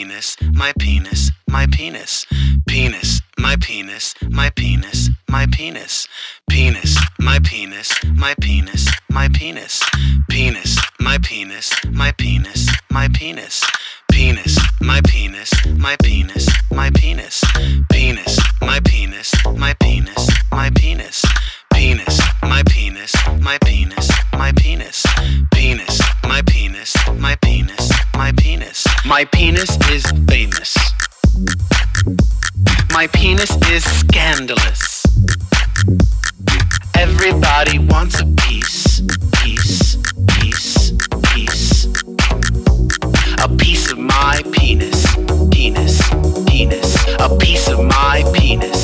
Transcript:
penis, my penis, my penis, penis, my penis, my penis, my penis, penis, my penis, my penis, my penis, penis, my penis, my penis, my penis, penis, my penis, my penis, my penis, penis, my penis, my penis, my penis, penis, my penis, my penis, my penis, penis, my penis, my penis, my penis. My penis is famous. My penis is scandalous. Everybody wants a piece, piece, piece, piece. A piece of my penis, penis, penis. A piece of my penis.